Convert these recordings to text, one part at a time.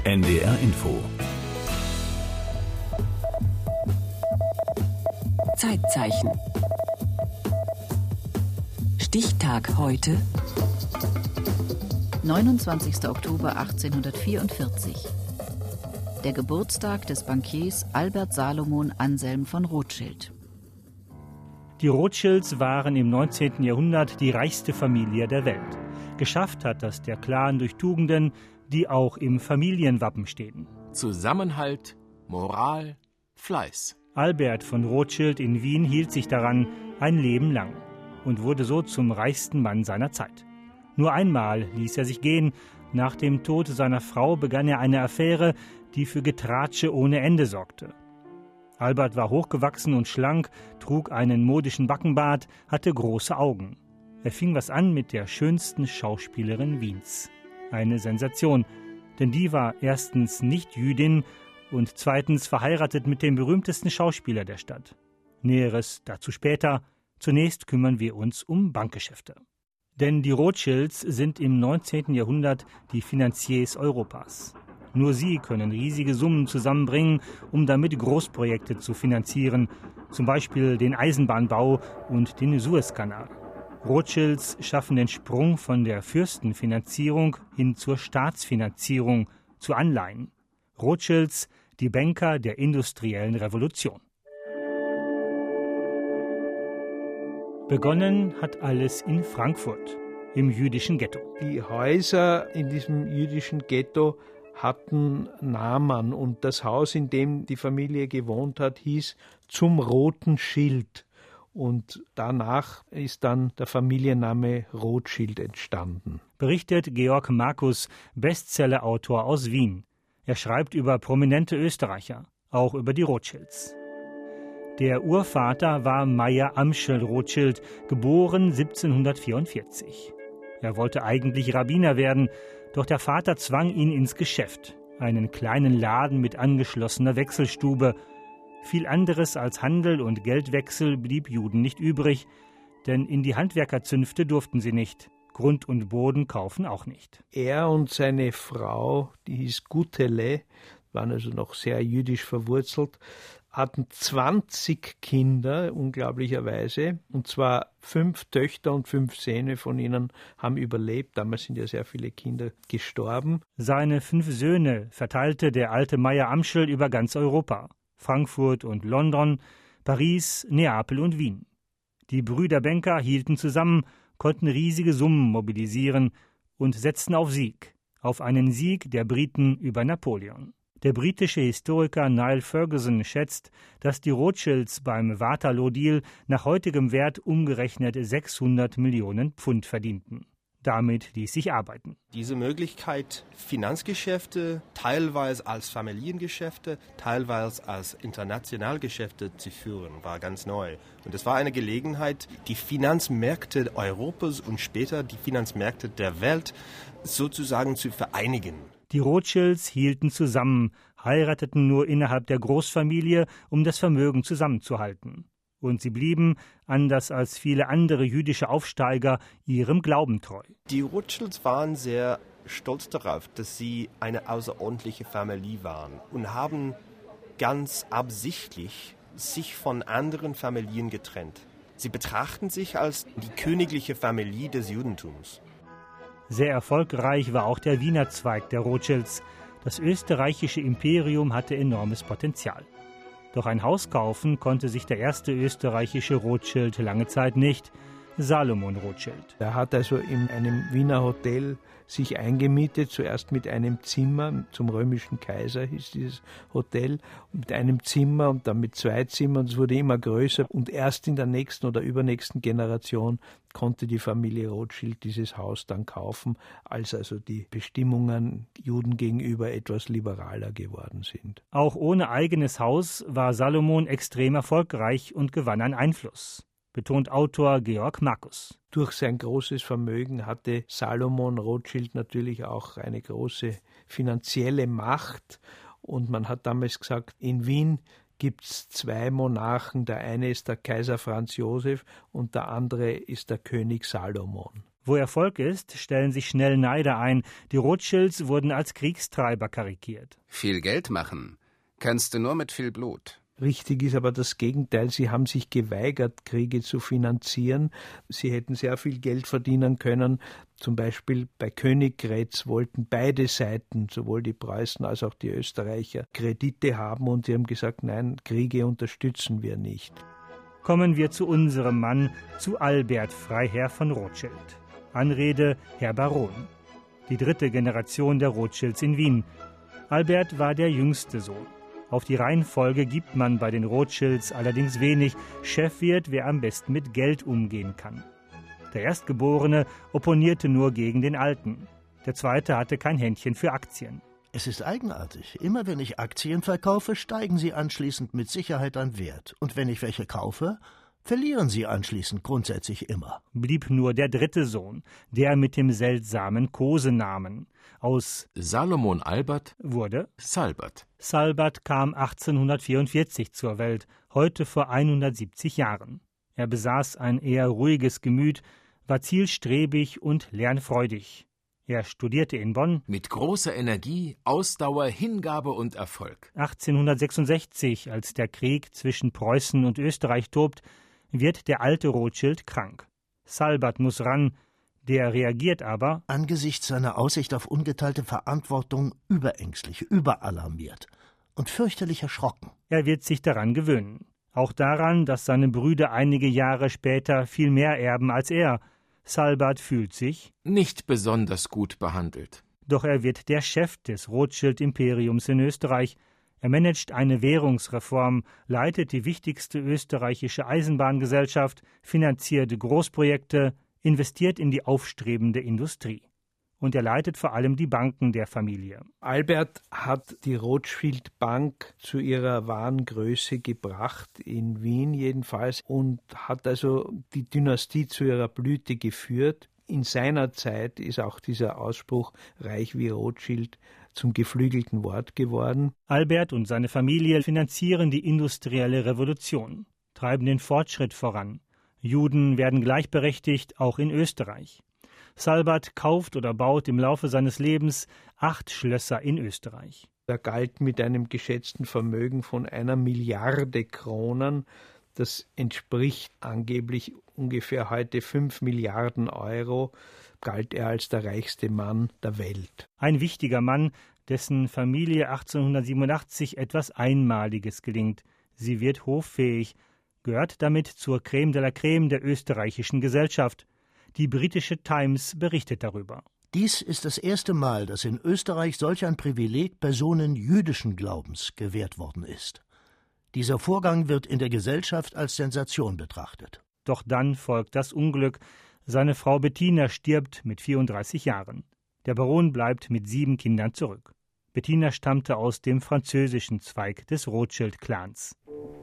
NDR Info. Zeitzeichen. Stichtag heute. 29. Oktober 1844. Der Geburtstag des Bankiers Albert Salomon Anselm von Rothschild. Die Rothschilds waren im 19. Jahrhundert die reichste Familie der Welt. Geschafft hat das der Clan durch Tugenden, die auch im Familienwappen stehen. Zusammenhalt, Moral, Fleiß. Albert von Rothschild in Wien hielt sich daran ein Leben lang und wurde so zum reichsten Mann seiner Zeit. Nur einmal ließ er sich gehen. Nach dem Tod seiner Frau begann er eine Affäre, die für Getratsche ohne Ende sorgte. Albert war hochgewachsen und schlank, trug einen modischen Backenbart, hatte große Augen. Er fing was an mit der schönsten Schauspielerin Wiens. Eine Sensation, denn die war erstens nicht Jüdin und zweitens verheiratet mit dem berühmtesten Schauspieler der Stadt. Näheres dazu später. Zunächst kümmern wir uns um Bankgeschäfte. Denn die Rothschilds sind im 19. Jahrhundert die Finanziers Europas. Nur sie können riesige Summen zusammenbringen, um damit Großprojekte zu finanzieren, zum Beispiel den Eisenbahnbau und den Suezkanal. Rothschilds schaffen den Sprung von der Fürstenfinanzierung hin zur Staatsfinanzierung, zu Anleihen. Rothschilds, die Banker der industriellen Revolution. Begonnen hat alles in Frankfurt, im jüdischen Ghetto. Die Häuser in diesem jüdischen Ghetto hatten Namen und das Haus, in dem die Familie gewohnt hat, hieß Zum Roten Schild. Und danach ist dann der Familienname Rothschild entstanden. Berichtet Georg Markus, Bestsellerautor aus Wien. Er schreibt über prominente Österreicher, auch über die Rothschilds. Der Urvater war Meyer Amschel Rothschild, geboren 1744. Er wollte eigentlich Rabbiner werden, doch der Vater zwang ihn ins Geschäft, einen kleinen Laden mit angeschlossener Wechselstube. Viel anderes als Handel und Geldwechsel blieb Juden nicht übrig, denn in die Handwerkerzünfte durften sie nicht, Grund und Boden kaufen auch nicht. Er und seine Frau, die hieß Gutele, waren also noch sehr jüdisch verwurzelt, hatten 20 Kinder, unglaublicherweise, und zwar 5 Töchter und 5 Söhne von ihnen haben überlebt. Damals sind ja sehr viele Kinder gestorben. Seine 5 Söhne verteilte der alte Meyer Amschel über ganz Europa. Frankfurt und London, Paris, Neapel und Wien. Die Brüder Banker hielten zusammen, konnten riesige Summen mobilisieren und setzten auf Sieg, auf einen Sieg der Briten über Napoleon. Der britische Historiker Niall Ferguson schätzt, dass die Rothschilds beim Waterloo-Deal nach heutigem Wert umgerechnet 600 Millionen Pfund verdienten. Damit ließ sich arbeiten. Diese Möglichkeit, Finanzgeschäfte teilweise als Familiengeschäfte, teilweise als Internationalgeschäfte zu führen, war ganz neu. Und es war eine Gelegenheit, die Finanzmärkte Europas und später die Finanzmärkte der Welt sozusagen zu vereinigen. Die Rothschilds hielten zusammen, heirateten nur innerhalb der Großfamilie, um das Vermögen zusammenzuhalten. Und sie blieben, anders als viele andere jüdische Aufsteiger, ihrem Glauben treu. Die Rothschilds waren sehr stolz darauf, dass sie eine außerordentliche Familie waren und haben ganz absichtlich sich von anderen Familien getrennt. Sie betrachten sich als die königliche Familie des Judentums. Sehr erfolgreich war auch der Wiener Zweig der Rothschilds. Das österreichische Imperium hatte enormes Potenzial. Doch ein Haus kaufen konnte sich der erste österreichische Rothschild lange Zeit nicht, Salomon Rothschild. Er hat also in einem Wiener Hotel sich eingemietet, zuerst mit einem Zimmer, zum römischen Kaiser hieß dieses Hotel, mit einem Zimmer und dann mit 2 Zimmern. Es wurde immer größer und erst in der nächsten oder übernächsten Generation konnte die Familie Rothschild dieses Haus dann kaufen, als also die Bestimmungen Juden gegenüber etwas liberaler geworden sind. Auch ohne eigenes Haus war Salomon extrem erfolgreich und gewann an Einfluss, betont Autor Georg Markus. Durch sein großes Vermögen hatte Salomon Rothschild natürlich auch eine große finanzielle Macht. Und man hat damals gesagt, in Wien gibt es 2 Monarchen. Der eine ist der Kaiser Franz Josef und der andere ist der König Salomon. Wo Erfolg ist, stellen sich schnell Neider ein. Die Rothschilds wurden als Kriegstreiber karikiert. Viel Geld machen kannst du nur mit viel Blut. Richtig ist aber das Gegenteil. Sie haben sich geweigert, Kriege zu finanzieren. Sie hätten sehr viel Geld verdienen können. Zum Beispiel bei Königgrätz wollten beide Seiten, sowohl die Preußen als auch die Österreicher, Kredite haben. Und sie haben gesagt, nein, Kriege unterstützen wir nicht. Kommen wir zu unserem Mann, zu Albert Freiherr von Rothschild. Anrede Herr Baron. Die 3. Generation der Rothschilds in Wien. Albert war der jüngste Sohn. Auf die Reihenfolge gibt man bei den Rothschilds allerdings wenig. Chef wird, wer am besten mit Geld umgehen kann. Der Erstgeborene opponierte nur gegen den Alten. Der Zweite hatte kein Händchen für Aktien. Es ist eigenartig. Immer wenn ich Aktien verkaufe, steigen sie anschließend mit Sicherheit an Wert. Und wenn ich welche kaufe, verlieren sie anschließend grundsätzlich immer. Blieb nur der 3. Sohn, der mit dem seltsamen Kosenamen. Aus Salomon Albert wurde Salbert. Salbert kam 1844 zur Welt, heute vor 170 Jahren. Er besaß ein eher ruhiges Gemüt, war zielstrebig und lernfreudig. Er studierte in Bonn. Mit großer Energie, Ausdauer, Hingabe und Erfolg. 1866, als der Krieg zwischen Preußen und Österreich tobt, wird der alte Rothschild krank. Salbert muss ran, der reagiert aber angesichts seiner Aussicht auf ungeteilte Verantwortung überängstlich, überalarmiert und fürchterlich erschrocken. Er wird sich daran gewöhnen. Auch daran, dass seine Brüder einige Jahre später viel mehr erben als er. Salbert fühlt sich nicht besonders gut behandelt. Doch er wird der Chef des Rothschild-Imperiums in Österreich. Er managt eine Währungsreform, leitet die wichtigste österreichische Eisenbahngesellschaft, finanziert Großprojekte, investiert in die aufstrebende Industrie. Und er leitet vor allem die Banken der Familie. Albert hat die Rothschild Bank zu ihrer wahren Größe gebracht, in Wien jedenfalls, und hat also die Dynastie zu ihrer Blüte geführt. In seiner Zeit ist auch dieser Ausspruch reich wie Rothschild zum geflügelten Wort geworden. Albert und seine Familie finanzieren die industrielle Revolution, treiben den Fortschritt voran. Juden werden gleichberechtigt, auch in Österreich. Salbert kauft oder baut im Laufe seines Lebens 8 Schlösser in Österreich. Er galt mit einem geschätzten Vermögen von 1 Milliarde Kronen. Das entspricht angeblich ungefähr heute 5 Milliarden Euro. Galt er als der reichste Mann der Welt. Ein wichtiger Mann, dessen Familie 1887 etwas Einmaliges gelingt. Sie wird hoffähig, gehört damit zur Crème de la Crème der österreichischen Gesellschaft. Die britische Times berichtet darüber. Dies ist das erste Mal, dass in Österreich solch ein Privileg Personen jüdischen Glaubens gewährt worden ist. Dieser Vorgang wird in der Gesellschaft als Sensation betrachtet. Doch dann folgt das Unglück. Seine Frau Bettina stirbt mit 34 Jahren. Der Baron bleibt mit 7 Kindern zurück. Bettina stammte aus dem französischen Zweig des Rothschild-Clans.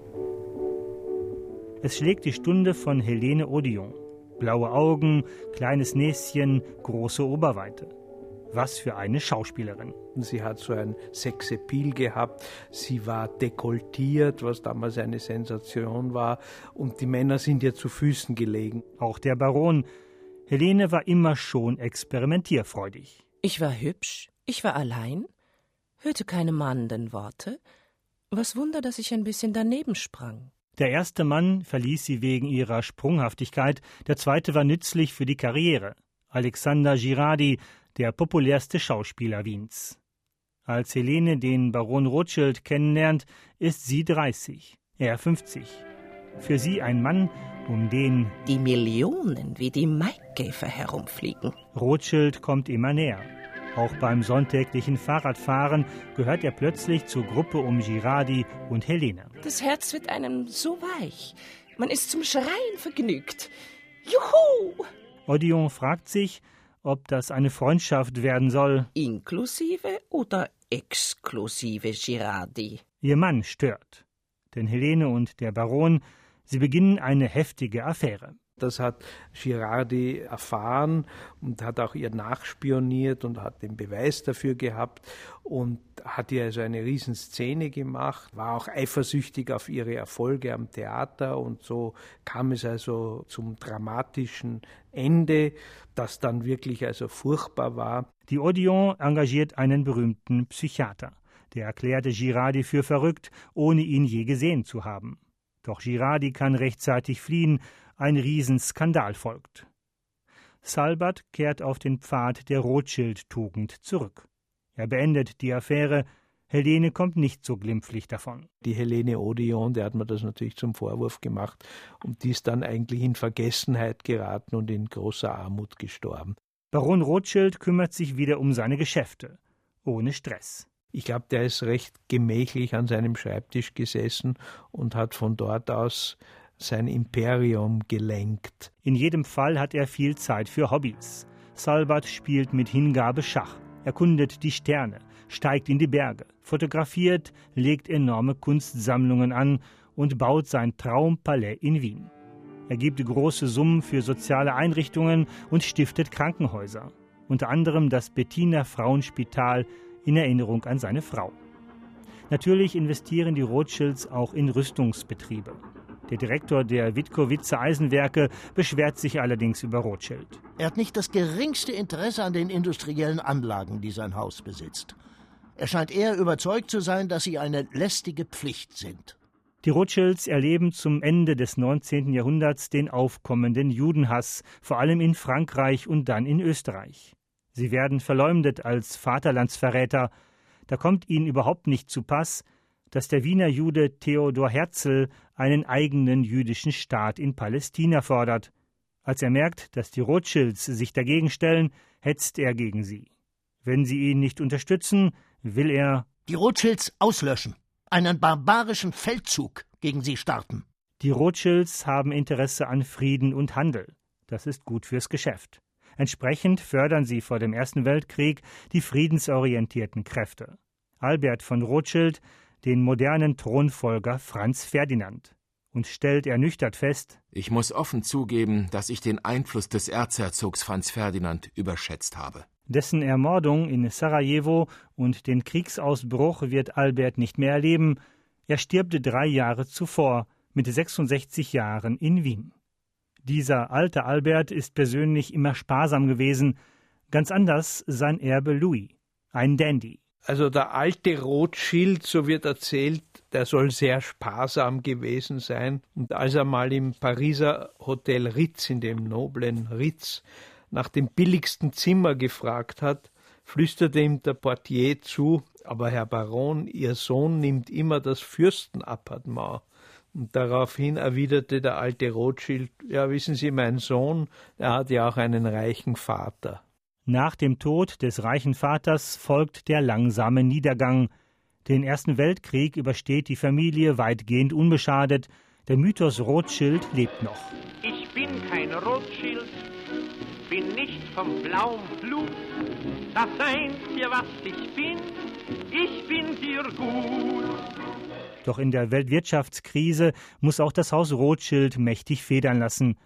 Es schlägt die Stunde von Helene Odillon. Blaue Augen, kleines Näschen, große Oberweite. Was für eine Schauspielerin. Sie hat so ein Sexappeal gehabt. Sie war dekoltiert, was damals eine Sensation war. Und die Männer sind ihr zu Füßen gelegen. Auch der Baron. Helene war immer schon experimentierfreudig. Ich war hübsch, ich war allein, hörte keine mahnenden Worte. Was Wunder, dass ich ein bisschen daneben sprang. Der erste Mann verließ sie wegen ihrer Sprunghaftigkeit, der zweite war nützlich für die Karriere. Alexander Girardi, der populärste Schauspieler Wiens. Als Helene den Baron Rothschild kennenlernt, ist sie 30, er 50. Für sie ein Mann, um den die Millionen wie die Maikäfer herumfliegen. Rothschild kommt immer näher. Auch beim sonntäglichen Fahrradfahren gehört er plötzlich zur Gruppe um Girardi und Helene. Das Herz wird einem so weich. Man ist zum Schreien vergnügt. Juhu! Odillon fragt sich, ob das eine Freundschaft werden soll. Inklusive oder exklusive Girardi? Ihr Mann stört. Denn Helene und der Baron, sie beginnen eine heftige Affäre. Das hat Girardi erfahren und hat auch ihr nachspioniert und hat den Beweis dafür gehabt und hat ihr also eine Riesenszene gemacht, war auch eifersüchtig auf ihre Erfolge am Theater und so kam es also zum dramatischen Ende, das dann wirklich also furchtbar war. Die Odeon engagiert einen berühmten Psychiater. Der erklärte Girardi für verrückt, ohne ihn je gesehen zu haben. Doch Girardi kann rechtzeitig fliehen, ein Riesenskandal folgt. Salbert kehrt auf den Pfad der Rothschild-Tugend zurück. Er beendet die Affäre, Helene kommt nicht so glimpflich davon. Die Helene Odeon, der hat mir das natürlich zum Vorwurf gemacht und die ist dann eigentlich in Vergessenheit geraten und in großer Armut gestorben. Baron Rothschild kümmert sich wieder um seine Geschäfte, ohne Stress. Ich glaube, der ist recht gemächlich an seinem Schreibtisch gesessen und hat von dort aus sein Imperium gelenkt. In jedem Fall hat er viel Zeit für Hobbys. Salbert spielt mit Hingabe Schach, erkundet die Sterne, steigt in die Berge, fotografiert, legt enorme Kunstsammlungen an und baut sein Traumpalais in Wien. Er gibt große Summen für soziale Einrichtungen und stiftet Krankenhäuser, unter anderem das Bettiner Frauenspital in Erinnerung an seine Frau. Natürlich investieren die Rothschilds auch in Rüstungsbetriebe. Der Direktor der Witkowitzer Eisenwerke beschwert sich allerdings über Rothschild. Er hat nicht das geringste Interesse an den industriellen Anlagen, die sein Haus besitzt. Er scheint eher überzeugt zu sein, dass sie eine lästige Pflicht sind. Die Rothschilds erleben zum Ende des 19. Jahrhunderts den aufkommenden Judenhass, vor allem in Frankreich und dann in Österreich. Sie werden verleumdet als Vaterlandsverräter. Da kommt ihnen überhaupt nicht zu Pass, dass der Wiener Jude Theodor Herzl einen eigenen jüdischen Staat in Palästina fordert. Als er merkt, dass die Rothschilds sich dagegen stellen, hetzt er gegen sie. Wenn sie ihn nicht unterstützen, will er die Rothschilds auslöschen, einen barbarischen Feldzug gegen sie starten. Die Rothschilds haben Interesse an Frieden und Handel. Das ist gut fürs Geschäft. Entsprechend fördern sie vor dem Ersten Weltkrieg die friedensorientierten Kräfte. Albert von Rothschild den modernen Thronfolger Franz Ferdinand und stellt ernüchtert fest: Ich muss offen zugeben, dass ich den Einfluss des Erzherzogs Franz Ferdinand überschätzt habe. Dessen Ermordung in Sarajevo und den Kriegsausbruch wird Albert nicht mehr erleben. Er stirbt 3 Jahre zuvor, mit 66 Jahren in Wien. Dieser alte Albert ist persönlich immer sparsam gewesen, ganz anders sein Erbe Louis, ein Dandy. Also der alte Rothschild, so wird erzählt, der soll sehr sparsam gewesen sein. Und als er mal im Pariser Hotel Ritz, in dem noblen Ritz, nach dem billigsten Zimmer gefragt hat, flüsterte ihm der Portier zu: Aber Herr Baron, Ihr Sohn nimmt immer das Fürstenappartement. Und daraufhin erwiderte der alte Rothschild: Ja, wissen Sie, mein Sohn, er hat ja auch einen reichen Vater. Nach dem Tod des reichen Vaters folgt der langsame Niedergang. Den Ersten Weltkrieg übersteht die Familie weitgehend unbeschadet. Der Mythos Rothschild lebt noch. Ich bin kein Rothschild, bin nicht vom blauen Blut. Das Einzige, was ich bin dir gut. Doch in der Weltwirtschaftskrise muss auch das Haus Rothschild mächtig federn lassen.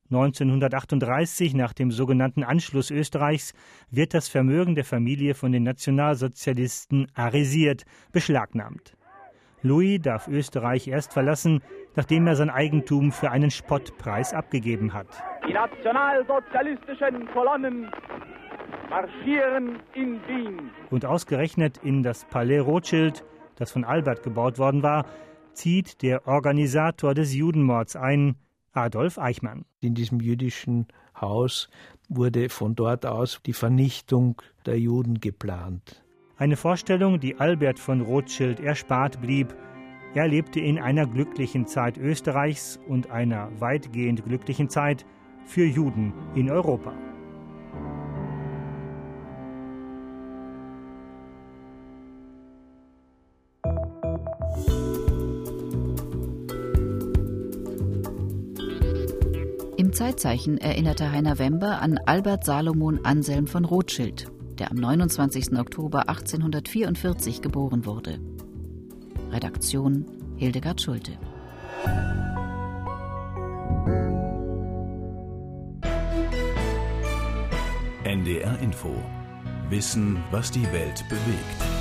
1938, nach dem sogenannten Anschluss Österreichs, wird das Vermögen der Familie von den Nationalsozialisten arisiert, beschlagnahmt. Louis darf Österreich erst verlassen, nachdem er sein Eigentum für einen Spottpreis abgegeben hat. Die nationalsozialistischen Kolonnen marschieren in Wien. Und ausgerechnet in das Palais Rothschild, das von Albert gebaut worden war, zieht der Organisator des Judenmords ein, Adolf Eichmann. In diesem jüdischen Haus wurde von dort aus die Vernichtung der Juden geplant. Eine Vorstellung, die Albert von Rothschild erspart blieb. Er lebte in einer glücklichen Zeit Österreichs und einer weitgehend glücklichen Zeit für Juden in Europa. Im Zeitzeichen erinnerte Heiner Wember an Albert Salomon Anselm von Rothschild, der am 29. Oktober 1844 geboren wurde. Redaktion Hildegard Schulte. NDR Info. Wissen, was die Welt bewegt.